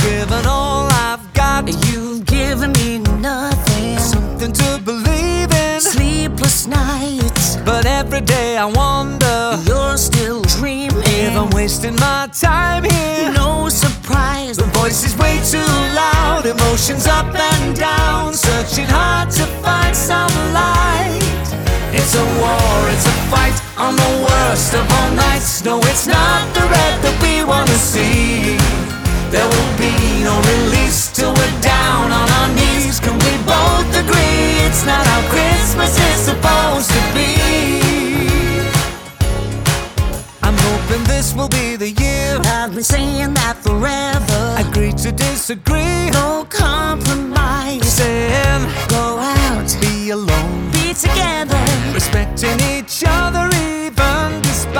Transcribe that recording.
given all I've got. You've given me nothing. Something to believe in. Sleepless nights, But every day I wonder you're still dreaming. if I'm wasting my time here. No surprise, The voice is way too loud, emotions up and down, searching hard to find some light. It's a war, it's a fight on the worst of all nights. No, it's not the red that we wanna see. There will be no release till we're down on our knees. Can we both agree it's not how Christmas is supposed to be? I'm hoping this will be the year. I've been saying that forever. Agree to disagree. No compromise. Saying Go out, be alone, be together. respecting each other.